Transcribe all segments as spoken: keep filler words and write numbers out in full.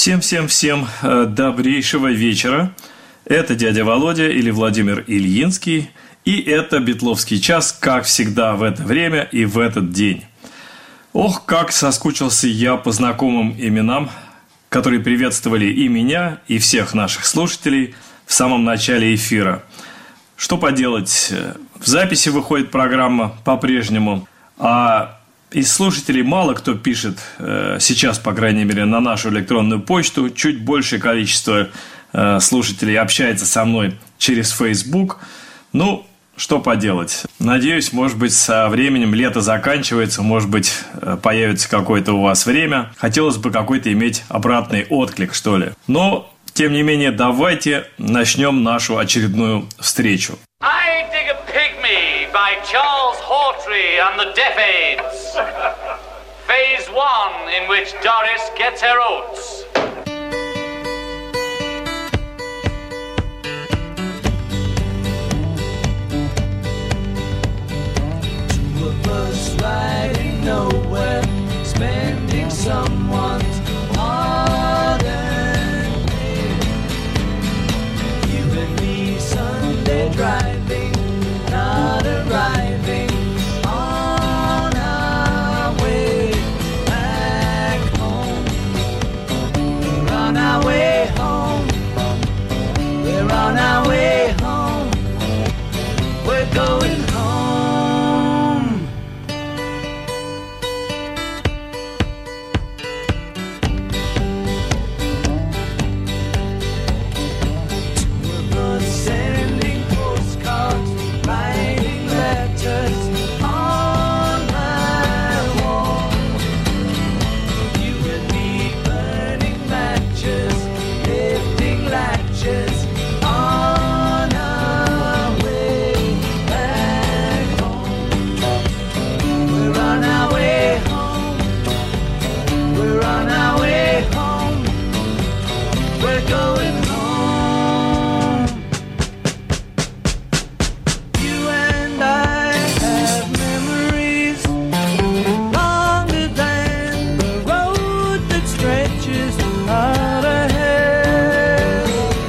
Всем-всем-всем добрейшего вечера. Это дядя Володя или Владимир Ильинский. И это Битловский час, как всегда в это время и в этот день. Ох, как соскучился я по знакомым именам, которые приветствовали и меня, и всех наших слушателей в самом начале эфира. Что поделать, в записи выходит программа по-прежнему, а из слушателей мало кто пишет сейчас, по крайней мере, на нашу электронную почту. Чуть большее количество слушателей общается со мной через Facebook. Ну, что поделать. Надеюсь, может быть, со временем лето заканчивается, может быть, появится какое-то у вас время. Хотелось бы какой-то иметь обратный отклик, что ли. Но, тем не менее, давайте начнем нашу очередную встречу. I Dig a Pygmy by Charles Hawtrey and the Deaf Aids. Phase one, in which Doris gets her oats. Two of us riding nowhere, spending someone's hard-earned day. You and me Sunday driving, not arriving on our way back home. We're on our way home. We're on our way home. We're going home. Two of us sending postcards, writing letters on my wall. You and me burning matches, lifting latches on our way back home. We're on our way home. We're on our way home. We're going home. You and I have memories longer than the road that stretches out ahead.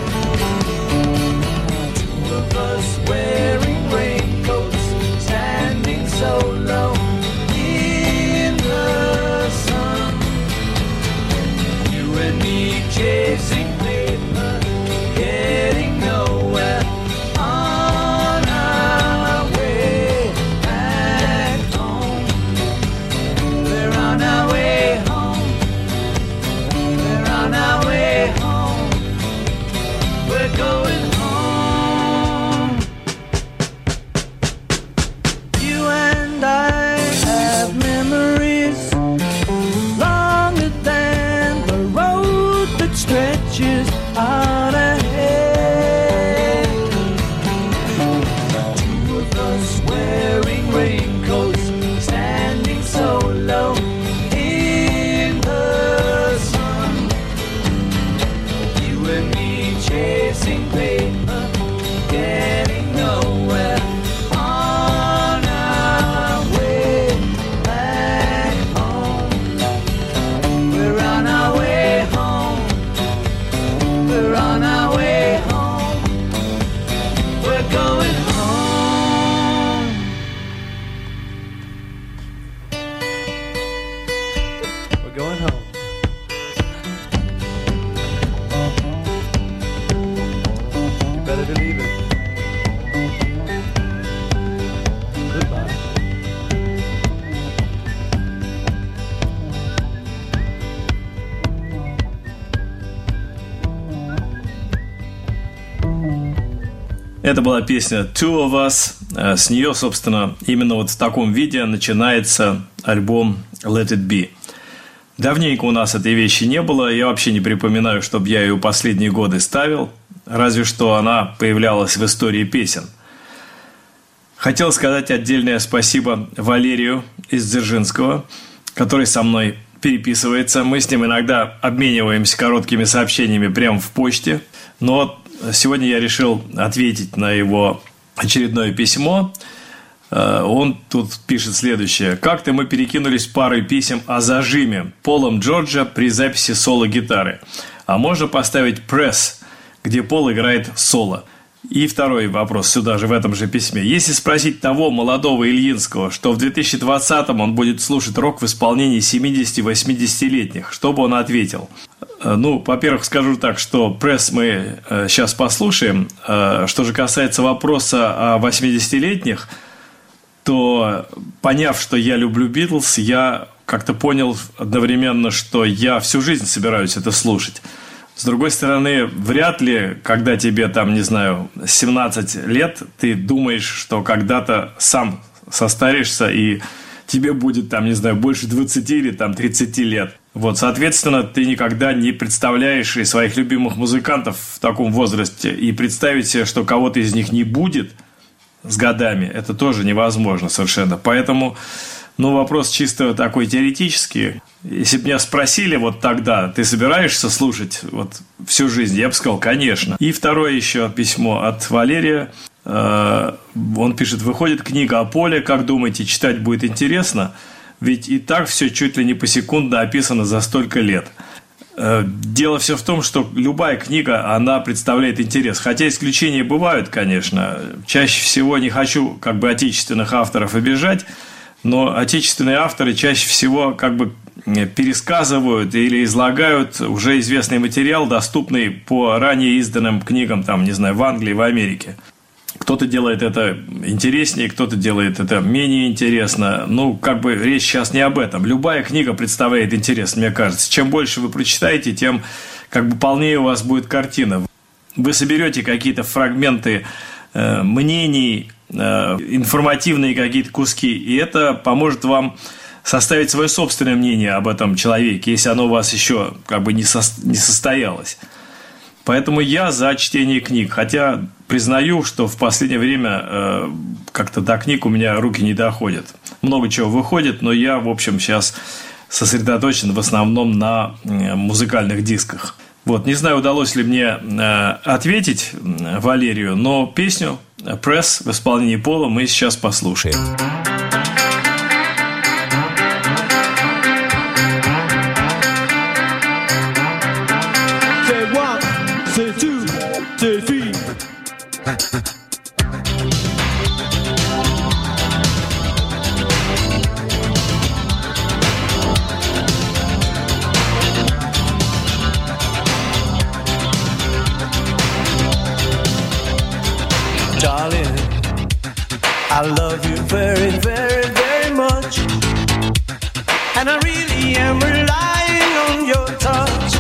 Two of us wearing raincoats, standing so low in the sun. You and me chasing paper, getting nowhere on our way back home. We're on our way home. We're on our way home. We're going home. You and I have memories longer than the road that stretches out ahead. Two of us wearing raincoats, standing so low in the sun. You and me chasing paper, getting nowhere on our way back home. We're on our way home. We're on our way home. We're going home. We're going home. You better believe it. Goodbye. Это была песня Two of Us. С нее, собственно, именно вот в таком виде начинается альбом Let It Be. Давненько у нас этой вещи не было. Я вообще не припоминаю, чтобы я ее последние годы ставил. Разве что она появлялась в истории песен. Хотел сказать отдельное спасибо Валерию из Дзержинского, который со мной переписывается. Мы с ним иногда обмениваемся короткими сообщениями прямо в почте. Но сегодня я решил ответить на его очередное письмо. Он тут пишет следующее. «Как-то мы перекинулись парой писем о зажиме Полом Джорджа при записи соло-гитары. А можно поставить пресс, где Пол играет соло?» И второй вопрос сюда же, в этом же письме. Если спросить того молодого Ильинского, что в две тысячи двадцатом он будет слушать рок в исполнении семидесяти-восьмидесятилетних, что бы он ответил? Ну, во-первых, скажу так, что пресс мы сейчас послушаем. Что же касается вопроса о восьмидесятилетних, то, поняв, что я люблю Битлз, я как-то понял одновременно, что я всю жизнь собираюсь это слушать. С другой стороны, вряд ли, когда тебе, там, не знаю, семнадцать лет, ты думаешь, что когда-то сам состаришься и тебе будет, там, не знаю, больше двадцати или там тридцати лет. Вот, соответственно, ты никогда не представляешь и своих любимых музыкантов в таком возрасте, и представить себе, что кого-то из них не будет с годами, это тоже невозможно совершенно. Поэтому, ну, вопрос чисто такой теоретический. Если бы меня спросили вот тогда, ты собираешься слушать вот всю жизнь, я бы сказал, конечно. И второе еще письмо от Валерия. Он пишет: выходит книга о Поле, как думаете, читать будет интересно? Ведь и так все чуть ли не посекундно описано за столько лет. Дело все в том, что любая книга, она представляет интерес. Хотя исключения бывают, конечно. Чаще всего, не хочу как бы отечественных авторов обижать, но отечественные авторы чаще всего как бы пересказывают или излагают уже известный материал, доступный по ранее изданным книгам, там, не знаю, в Англии, в Америке. Кто-то делает это интереснее, кто-то делает это менее интересно. Ну, как бы речь сейчас не об этом. Любая книга представляет интерес, мне кажется. Чем больше вы прочитаете, тем как бы полнее у вас будет картина. Вы соберете какие-то фрагменты э, мнений, э, информативные какие-то куски, и это поможет вам составить свое собственное мнение об этом человеке, если оно у вас еще как бы не, со, не состоялось. Поэтому я за чтение книг. Хотя признаю, что в последнее время э, как-то до книг у меня руки не доходят. Много чего выходит, но я, в общем, сейчас сосредоточен в основном на э, музыкальных дисках. Вот, не знаю, удалось ли мне э, ответить Валерию, но песню «Press» в исполнении Пола мы сейчас послушаем. Say two, say three. Darling, I love you very, very, very much, and I really am relying on your touch.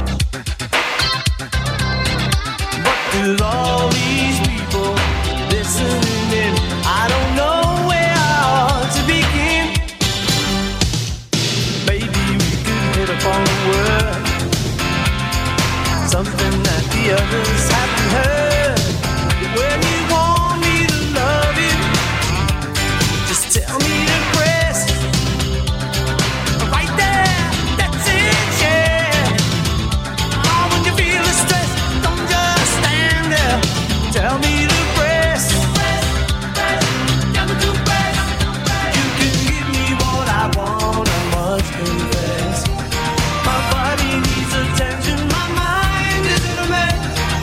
With all these people listening in, I don't know where I ought to begin. Maybe we could hit upon a word, something that the others haven't heard. When you want me to love you, just tell me to press right there, that's it, yeah. Oh, when you feel the stress, don't just stand there. Tell me to press, press, press, tell me to press, press. You can give me what I want, I must confess. My body needs attention, my mind is in a mess.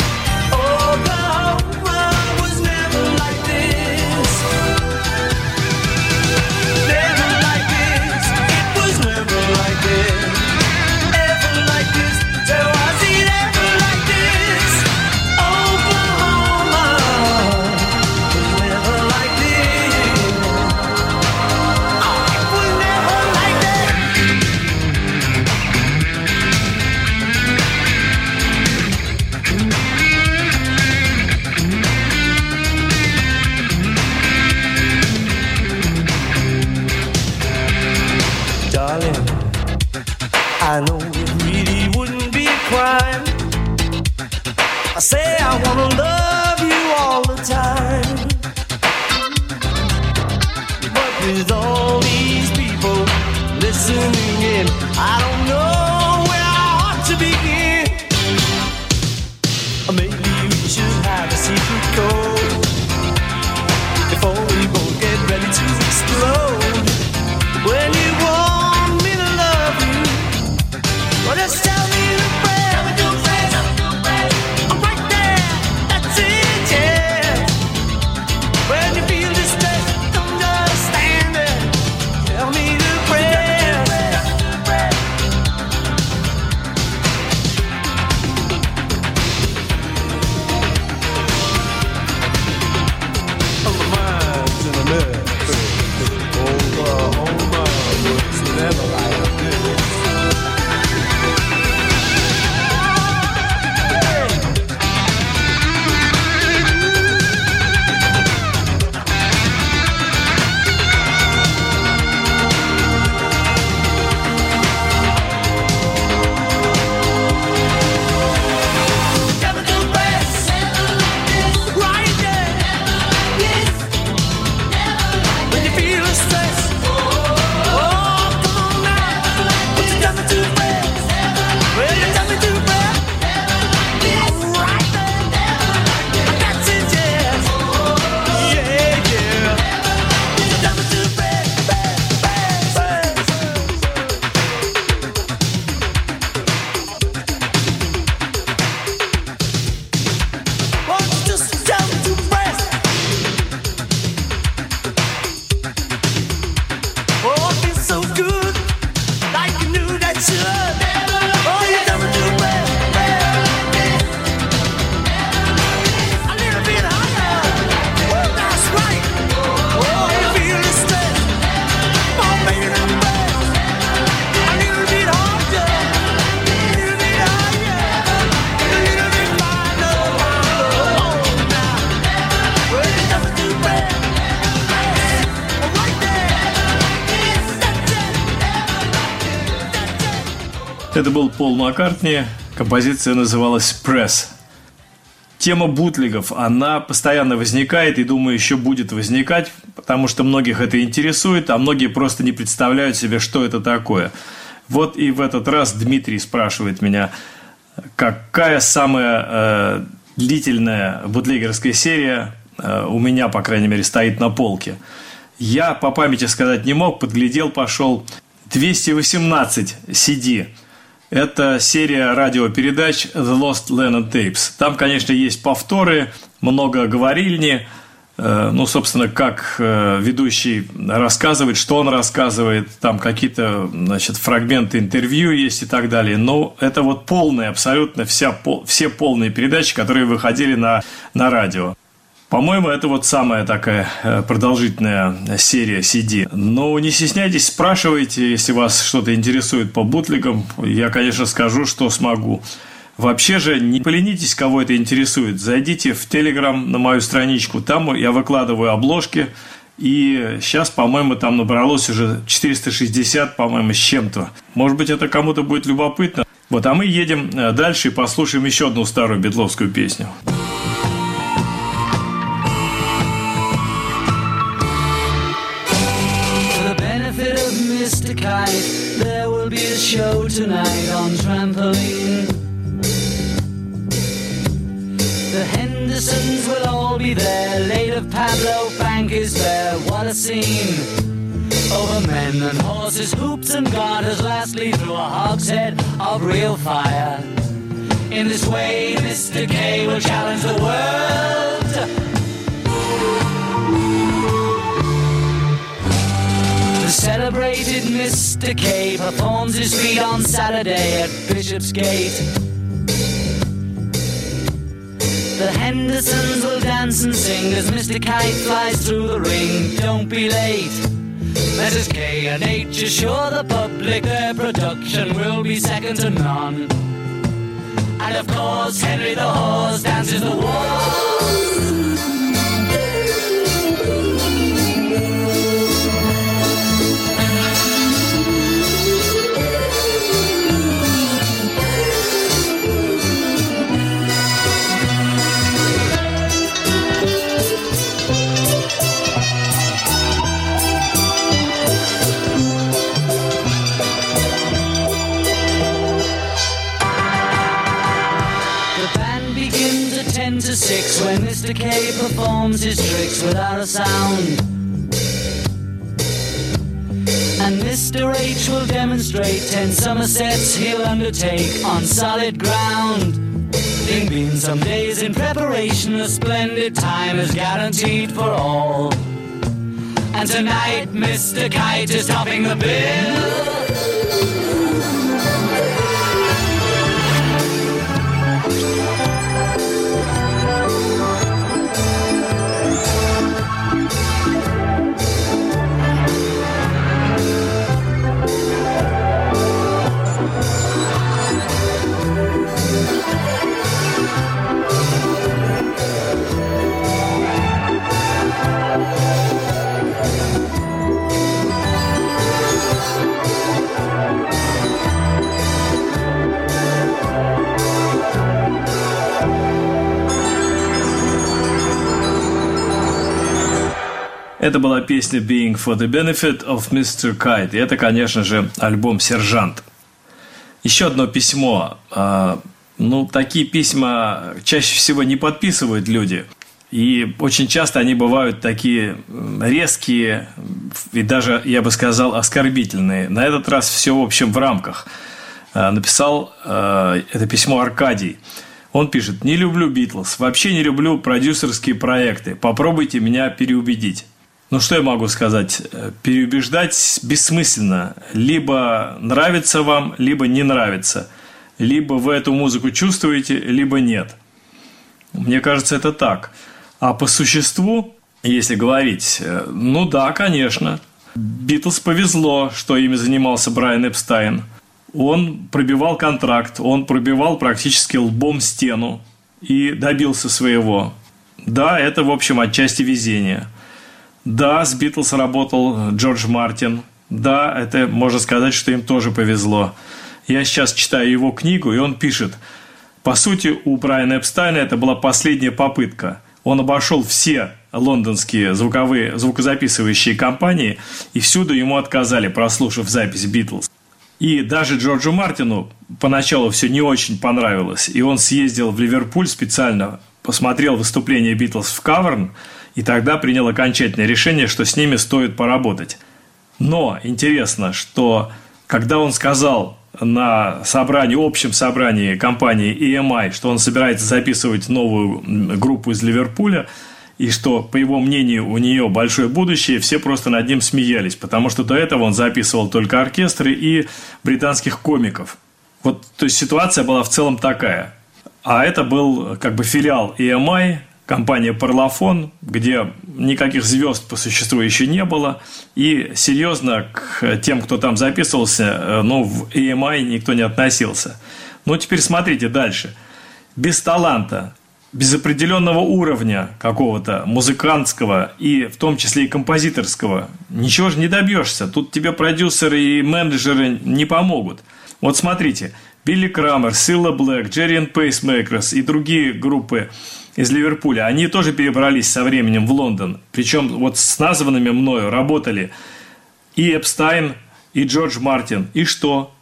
Oklahoma was never like this, never like this. It was never like this, ever like this. So I see it ever like this. Oklahoma was never like this. Oh, it was never like that. Darling, I know it really wouldn't be a crime. I say I wanna love you all the time, but with all these people listening in, I don't know where I ought to begin. Or maybe we should have a secret code before we both get ready to Это был Пол Маккартни, композиция называлась «Press». Тема бутлегов, она постоянно возникает и, думаю, еще будет возникать, потому что многих это интересует, а многие просто не представляют себе, что это такое. Вот и в этот раз Дмитрий спрашивает меня, какая самая э, длительная бутлегерская серия э, у меня, по крайней мере, стоит на полке. Я по памяти сказать не мог, подглядел, пошел двести восемнадцать си ди. Это серия радиопередач The Lost Lennon Tapes. Там, конечно, есть повторы, много говорильни. Ну, собственно, как ведущий рассказывает, что он рассказывает. Там какие-то, значит, фрагменты интервью есть и так далее. Но это вот полная, абсолютно вся, все полные передачи, которые выходили на, на радио. По-моему, это вот самая такая продолжительная серия си ди. Но не стесняйтесь, спрашивайте, если вас что-то интересует по бутлегам. Я, конечно, скажу, что смогу. Вообще же, не поленитесь, кого это интересует. Зайдите в Telegram на мою страничку. Там я выкладываю обложки. И сейчас, по-моему, там набралось уже четыреста шестьдесят, по-моему, с чем-то. Может быть, это кому-то будет любопытно. Вот, а мы едем дальше и послушаем еще одну старую битловскую песню. Mister Kite, there will be a show tonight on trampoline. The Hendersons will all be there. Late of Pablo Frank is there. What a scene! Over men and horses, hoops and garters, lastly through a hogshead of real fire. In this way, Mister K will challenge the world. Celebrated Mister K performs his feat on Saturday at Bishopsgate. The Hendersons will dance and sing as Mister Kite flies through the ring. Don't be late. Messrs K and H assure the public their production will be second to none. And of course Henry the Horse dances the waltz. To six when Mister K performs his tricks without a sound, and Mister H will demonstrate ten somersets he'll undertake on solid ground. There've been some days in preparation, a splendid time is guaranteed for all, and tonight Mister Kite is topping the bill. Это была песня «Being for the Benefit of Mister Kite». И это, конечно же, альбом «Сержант». Еще одно письмо. Ну, такие письма чаще всего не подписывают люди. И очень часто они бывают такие резкие и даже, я бы сказал, оскорбительные. На этот раз все, в общем, в рамках. Написал это письмо Аркадий. Он пишет: «Не люблю Битлз, вообще не люблю продюсерские проекты. Попробуйте меня переубедить». Ну, что я могу сказать? Переубеждать бессмысленно. Либо нравится вам, либо не нравится. Либо вы эту музыку чувствуете, либо нет. Мне кажется, это так. А по существу, если говорить, ну да, конечно. Битлз повезло, что ими занимался Брайан Эпстайн. Он пробивал контракт, он пробивал практически лбом стену и добился своего. Да, это, в общем, отчасти везение. Да, с Битлз работал Джордж Мартин. Да, это можно сказать, что им тоже повезло. Я сейчас читаю его книгу, и он пишет: по сути, у Брайана Эпстайна это была последняя попытка. Он обошел все лондонские звуковые, звукозаписывающие компании, и всюду ему отказали, прослушав запись «Битлз». И даже Джорджу Мартину поначалу все не очень понравилось, и он съездил в Ливерпуль специально, посмотрел выступление «Битлз» в Каверн, и тогда принял окончательное решение, что с ними стоит поработать. Но интересно, что когда он сказал на собрании, общем собрании компании и эм ай, что он собирается записывать новую группу из Ливерпуля, и что, по его мнению, у нее большое будущее, все просто над ним смеялись, потому что до этого он записывал только оркестры и британских комиков. Вот, то есть ситуация была в целом такая. А это был как бы филиал и эм ай, компания Parlophone, где никаких звезд по существу еще не было, и серьезно к тем, кто там записывался, ну, в и эм ай никто не относился. Ну, теперь смотрите дальше. Без таланта, без определенного уровня какого-то музыкантского и в том числе и композиторского ничего же не добьешься. Тут тебе продюсеры и менеджеры не помогут. Вот смотрите, Билли Крамер, Силла Блэк, Джерри энд Пейсмейкерс и другие группы из Ливерпуля, они тоже перебрались со временем в Лондон. Причем вот с названными мною работали и Эпстайн, и Джордж Мартин. И что?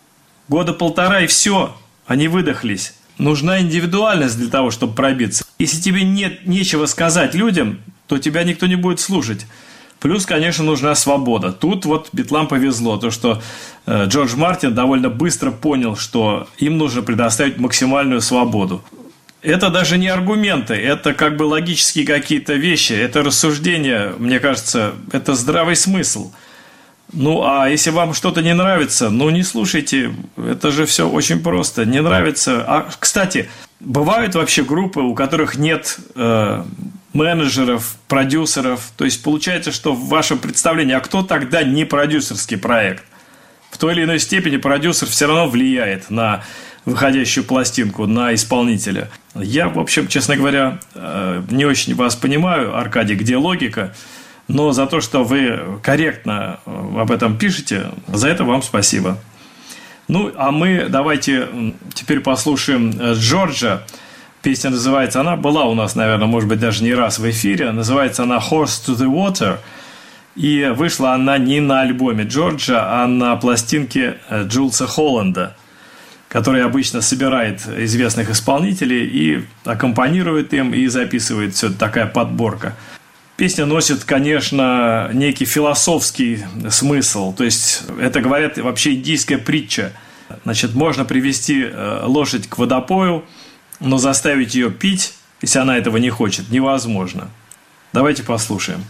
Года полтора и все. Они выдохлись. Нужна индивидуальность для того, чтобы пробиться. Если тебе нет нечего сказать людям, то тебя никто не будет слушать. Плюс, конечно, нужна свобода. Тут вот Битлам повезло, то что э, Джордж Мартин довольно быстро понял, что им нужно предоставить максимальную свободу. Это даже не аргументы, это как бы логические какие-то вещи, это рассуждения, мне кажется, это здравый смысл. Ну, а если вам что-то не нравится, ну, не слушайте, это же все очень просто, не нравится. А, кстати, бывают вообще группы, у которых нет э, менеджеров, продюсеров, то есть получается, что в вашем представлении, а кто тогда не продюсерский проект? В той или иной степени продюсер все равно влияет на выходящую пластинку, на исполнителя. Я, в общем, честно говоря, не очень вас понимаю, Аркадий, где логика, но за то, что вы корректно об этом пишете, за это вам спасибо. Ну, а мы давайте теперь послушаем Джорджа. Песня называется, она была у нас, наверное, может быть, даже не раз в эфире, называется она «Horse to the Water», и вышла она не на альбоме Джорджа, а на пластинке Джулса Холланда, который обычно собирает известных исполнителей и аккомпанирует им, и записывает все, такая подборка. Песня носит, конечно, некий философский смысл, то есть это, говорят, вообще индийская притча. Значит, можно привести лошадь к водопою, но заставить ее пить, если она этого не хочет, невозможно. Давайте послушаем.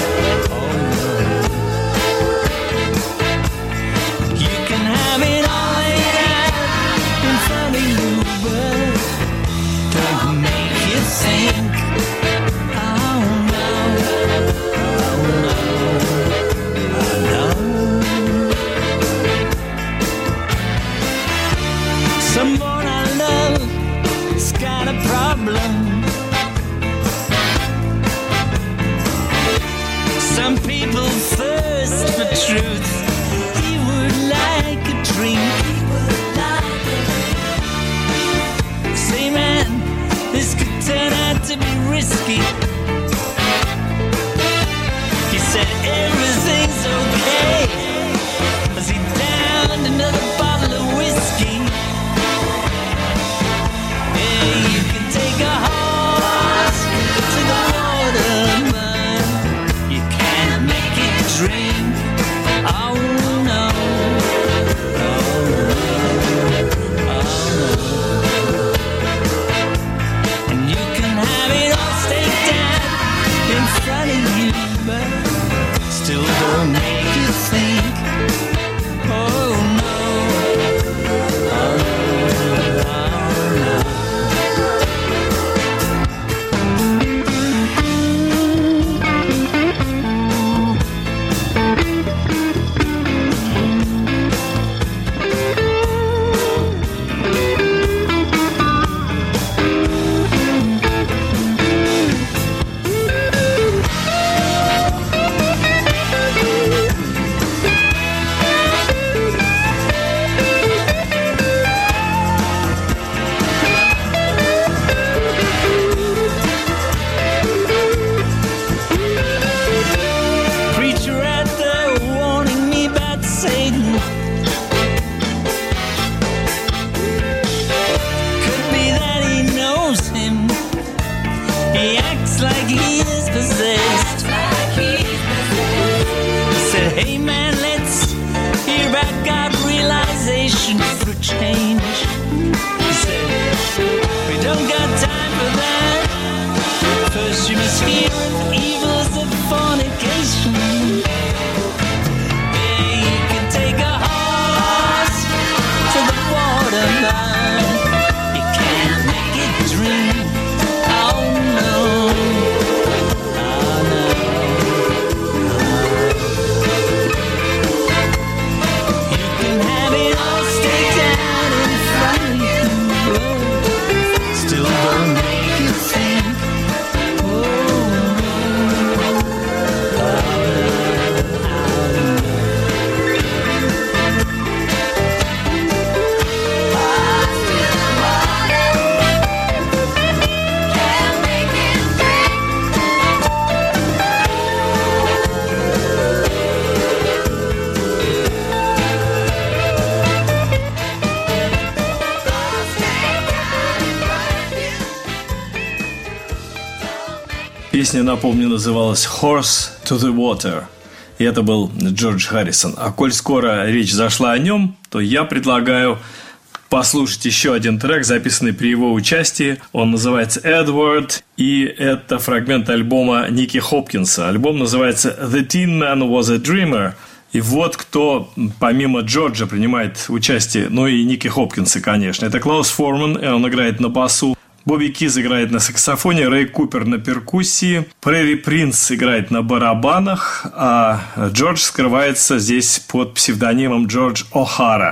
You can have it all. problem. Some people thirst for truth. He would like a drink. Say, man, this could turn out to be risky. He said everything's okay as he downed another bottle of whiskey. Yeah, you can take a horse to the water, man. You can't make it drink. Oh no, oh no, oh no. And you can have it all staked out in front of you, but still don't make you think. Oh no, oh no, oh no. Preacher out there warning me about Satan. Could be that he knows him. He acts like he is possessed. He said, hey man, let's hear about God realization for change. He said, we don't got time for that. First you must hear of evils of fornication. Yeah, you can take a horse to the water, man. You can't make it drink. Oh no, oh no. You can have it all staked out in front of you, but still don't make you think. Песня, напомню, называлась «Horse to the Water». И это был Джордж Харрисон. А коль скоро речь зашла о нем, то я предлагаю послушать еще один трек, записанный при его участии. Он называется «Edward», и это фрагмент альбома Ники Хопкинса. Альбом называется «The Tin Man Was a Dreamer». И вот кто помимо Джорджа принимает участие, ну и Ники Хопкинса, конечно. Это Клаус Форман, и он играет на басу. Бобби Киз играет на саксофоне, Рэй Купер на перкуссии, Прери Принц играет на барабанах, а Джордж скрывается здесь под псевдонимом Джордж О'Хара.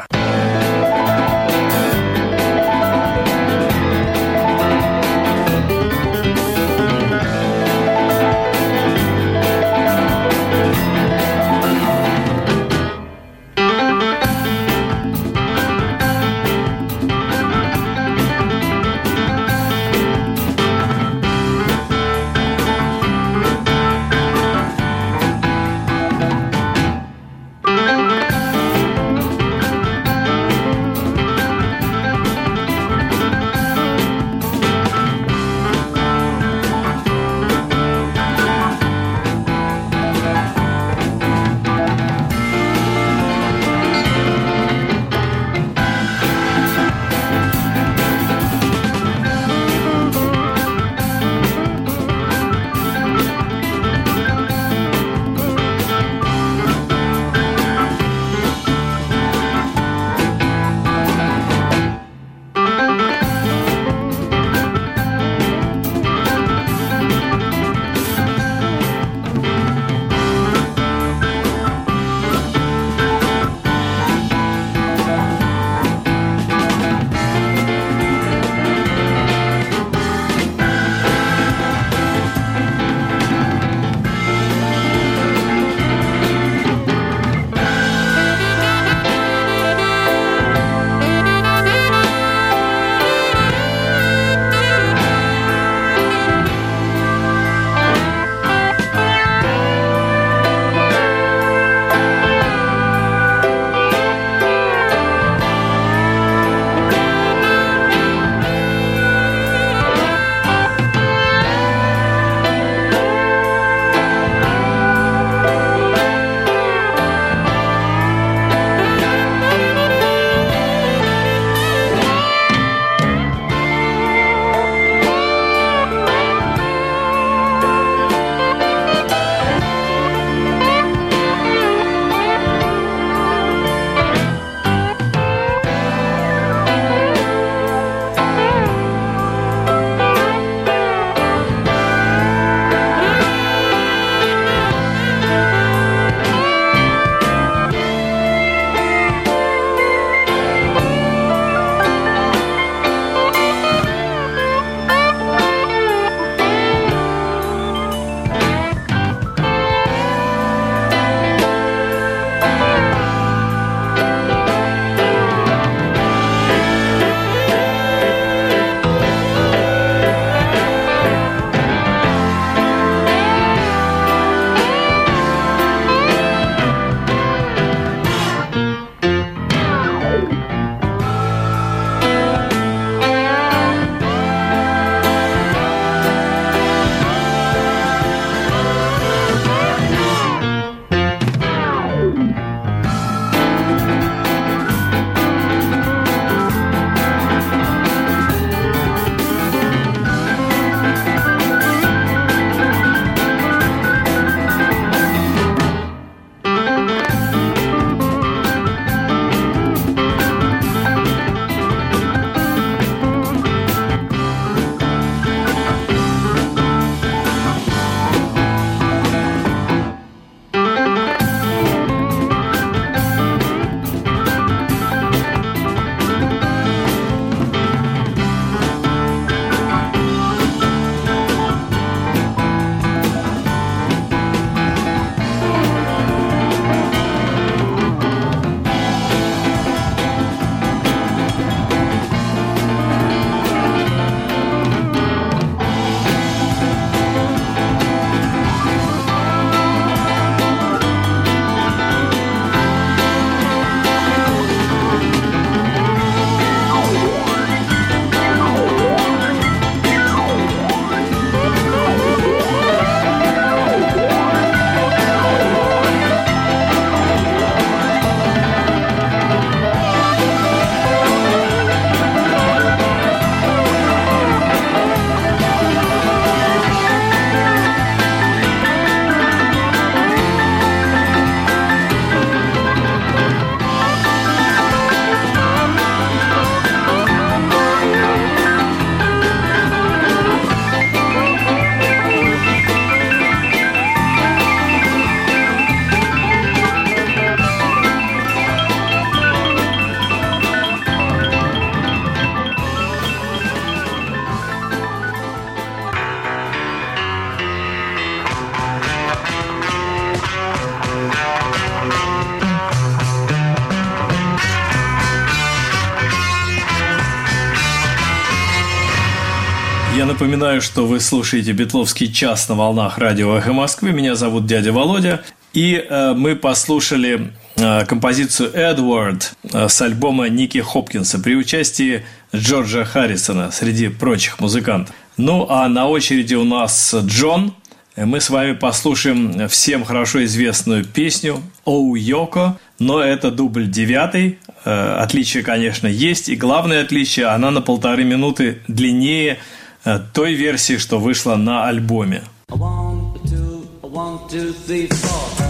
Я напоминаю, что вы слушаете «Битловский час» на волнах радио «Эхо Москвы». Меня зовут дядя Володя. И э, мы послушали э, композицию «Эдвард» э, с альбома Ники Хопкинса при участии Джорджа Харрисона среди прочих музыкантов. Ну, а на очереди у нас Джон. Мы с вами послушаем всем хорошо известную песню «Оу, Йоко», но это дубль девятый. Э, отличие, конечно, есть. И главное отличие – она на полторы минуты длиннее э, той версии, что вышла на альбоме. One, two, one, two, three, four.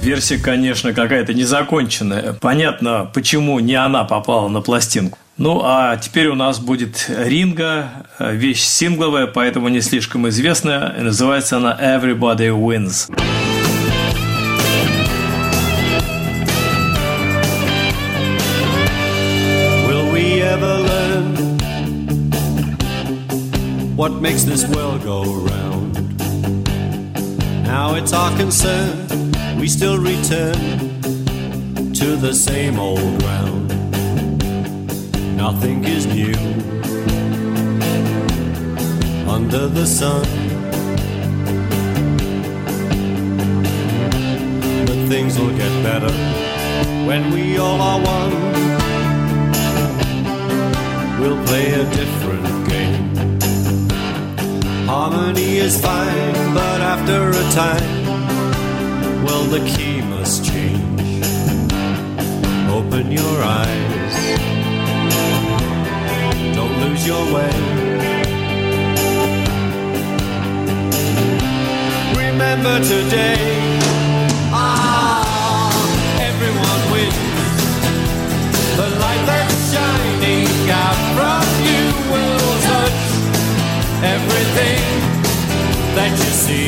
версия, конечно, какая-то незаконченная. Понятно, почему не она попала на пластинку. Ну, а теперь у нас будет Ринго, вещь сингловая, поэтому не слишком известная. Называется она «Everybody Wins». Will we ever learn what makes this world go round? Now it's our concern, we still return to the same old ground. Nothing is new under the sun, but things will get better when we all are one. We'll play a different game. Harmony is fine, but after a time, well, the key must change. Open your eyes, don't lose your way. Remember today, ah, everyone wins. The light that's shining out from you will touch everything that you see.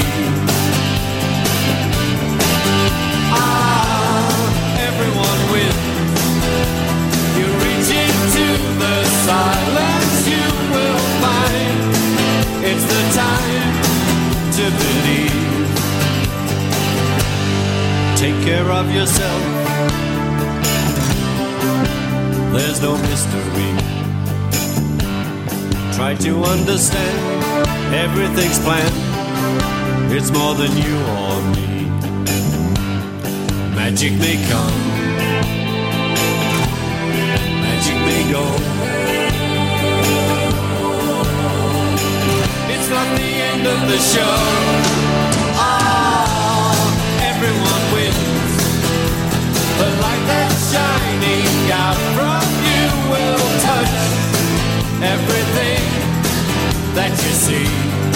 Ah, everyone wins. You reach into the silence, you will find it's the time to believe. Take care of yourself. There's no mystery. Try to understand, everything's planned. It's more than you or me. Magic may come, magic may go. It's not the end of the show. Ah, everyone wins. The light that's shining out from you will touch everything that you see.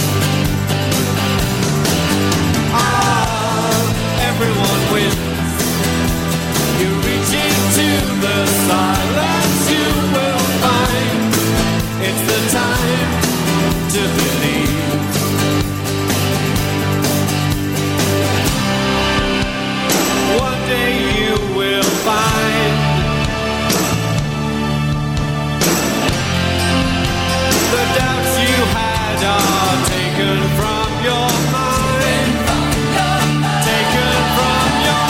Ah, everyone wins. You reach into the silence, you will find it's the time to believe. One day you will find the doubts you had are taken from your mind. Taken from your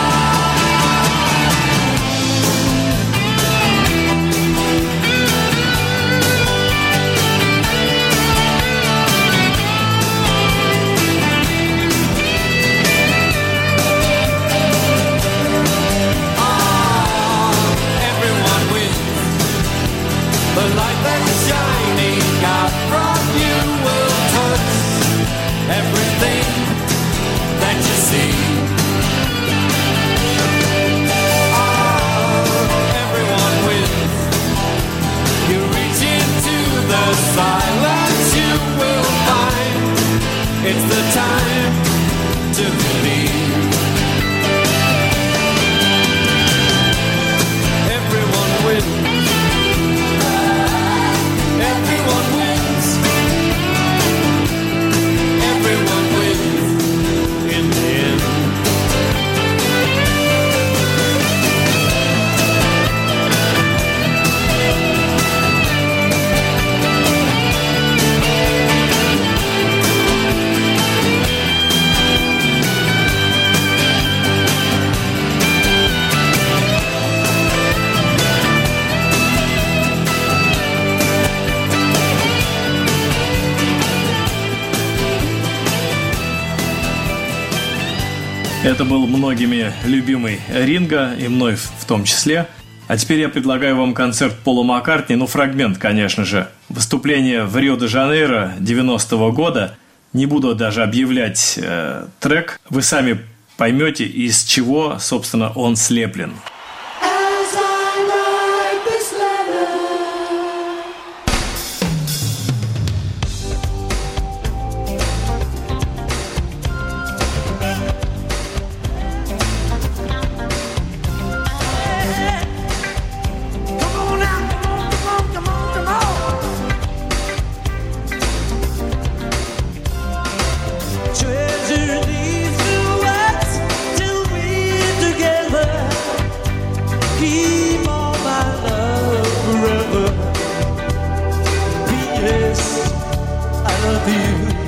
the light that's shining out from you will touch everything that you see. Oh, everyone wins. You reach into the silence, you will find it's the time to believe. Everyone wins. Everyone wins. Everyone wins in the end. Это был многими любимый Ринго, и мной в том числе. А теперь я предлагаю вам концерт Пола Маккартни, ну, фрагмент, конечно же. Выступление в Рио-де-Жанейро девяностого года. Не буду даже объявлять э, трек. Вы сами поймете, из чего, собственно, он слеплен. keep all my love forever. P S I love you.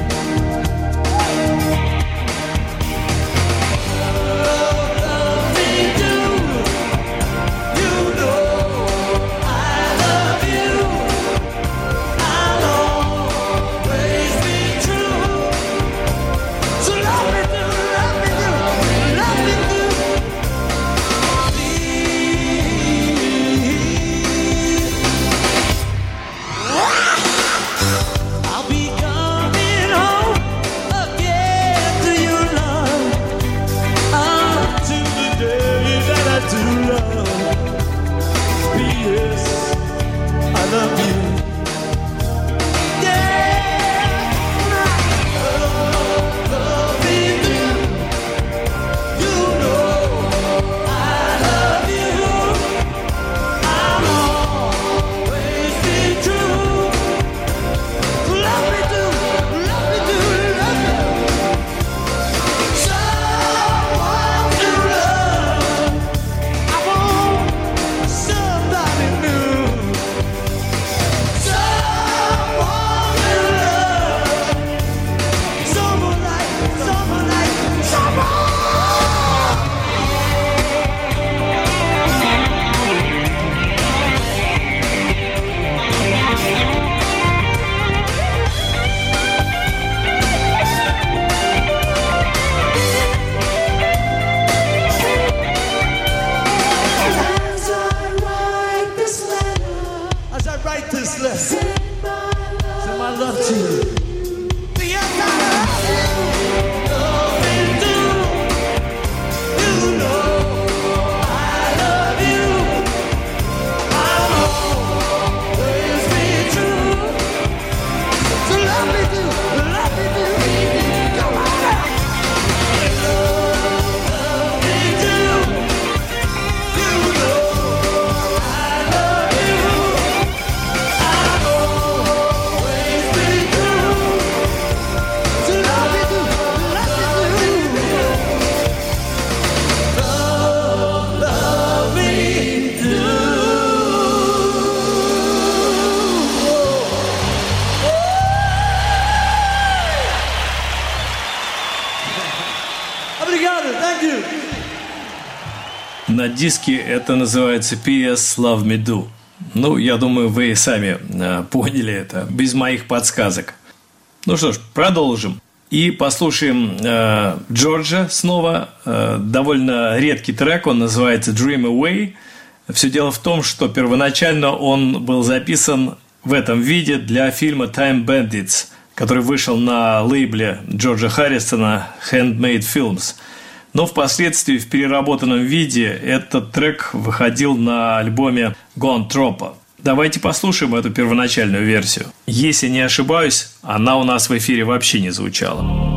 На диске это называется пи эс Love Me Do. Ну, я думаю, вы сами э, поняли это, без моих подсказок. Ну что ж, продолжим. И послушаем э, Джорджа снова. Э, довольно редкий трек, он называется Dream Away. Все дело в том, что первоначально он был записан в этом виде для фильма Time Bandits, который вышел на лейбле Джорджа Харрисона Handmade Films. Но впоследствии в переработанном виде этот трек выходил на альбоме Gone Troppo. Давайте послушаем эту первоначальную версию. Если не ошибаюсь, она у нас в эфире вообще не звучала.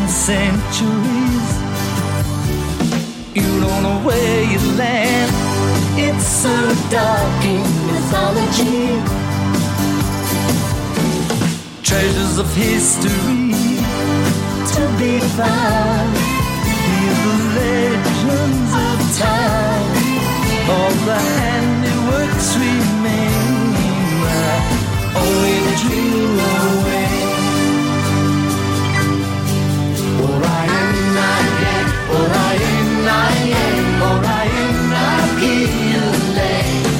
centuries. You don't know where you land. It's so dark in mythology. Treasures of history to be found. Hear the legends of time. All the handiworks remain. Only the dream away. Orion, I am, Orion, I am, Orion, I Gile.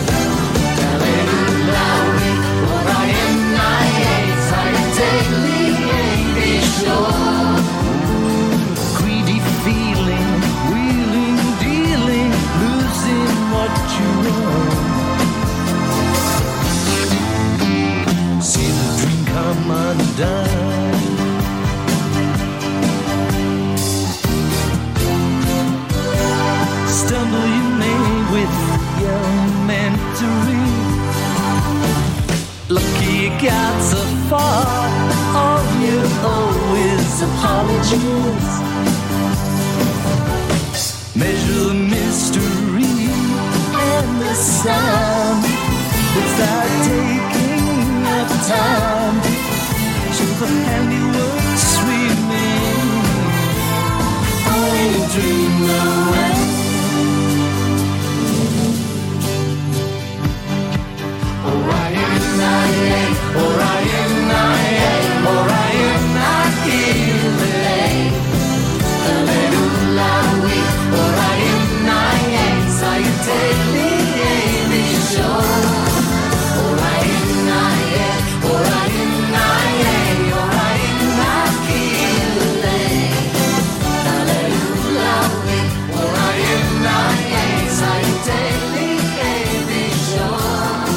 Hallelujah, Orion, I am, Scientally, be sure. Greedy feeling, wheeling, dealing, losing what you own. See the dream come undone. Stumble you may with your mentoring. Lucky you got so far. All you owe is apologies. Measure the mystery and the sound without taking up time. Show the handiworks remain. Only dream away. Orion, I am, Orion, I am, Orion, I Gile. Hallelujah, we, Orion, I am, Scientally, be sure. Orion, I am, Orion, I am, Orion, I Gile. Hallelujah, we, Orion, I am, Scientally, be sure.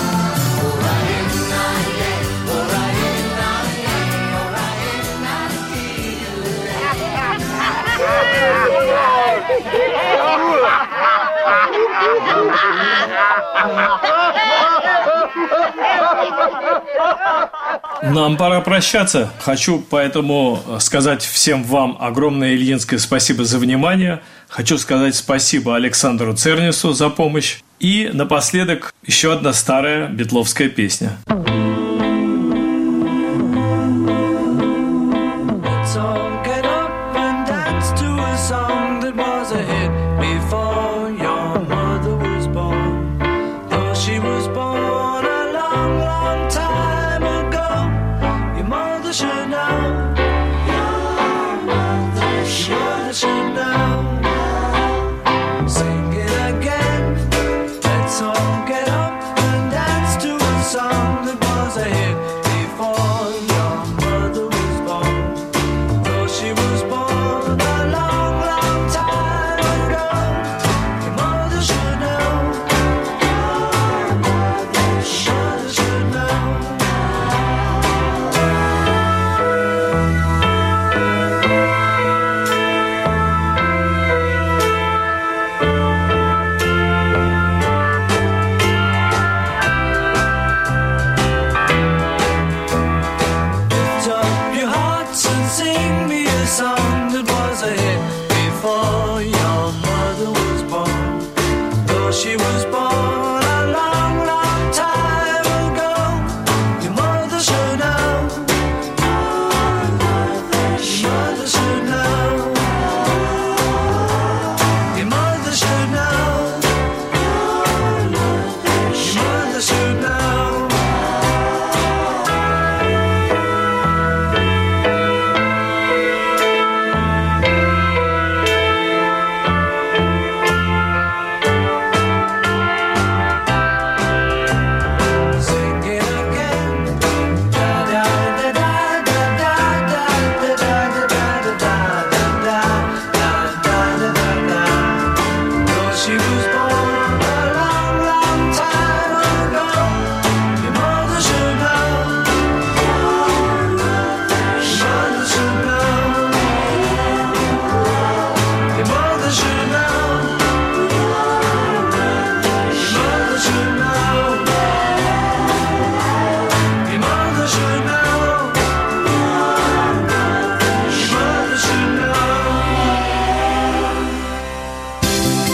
Нам пора прощаться. Хочу поэтому сказать всем вам огромное ильинское спасибо за внимание. Хочу сказать спасибо Александру Цернису за помощь. И напоследок еще одна старая битловская песня.